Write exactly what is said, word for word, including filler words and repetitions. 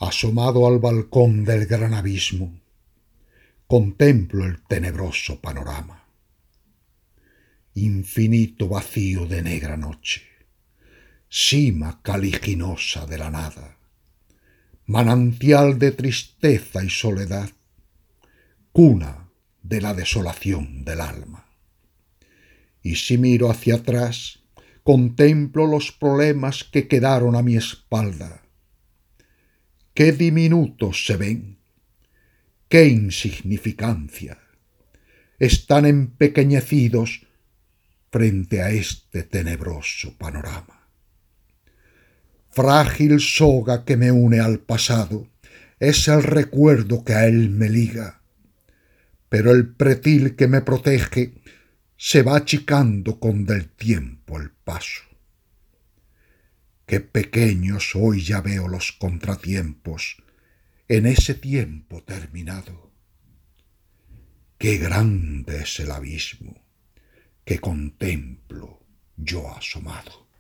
Asomado al balcón del gran abismo, contemplo el tenebroso panorama. Infinito vacío de negra noche, sima caliginosa de la nada, manantial de tristeza y soledad, cuna de la desolación del alma. Y si miro hacia atrás, contemplo los problemas que quedaron a mi espalda. Qué diminutos se ven, qué insignificancia, están empequeñecidos frente a este tenebroso panorama. Frágil soga que me une al pasado es el recuerdo que a él me liga, pero el pretil que me protege se va achicando con del tiempo el paso. Qué pequeños hoy ya veo los contratiempos en ese tiempo terminado. Qué grande es el abismo que contemplo yo asomado.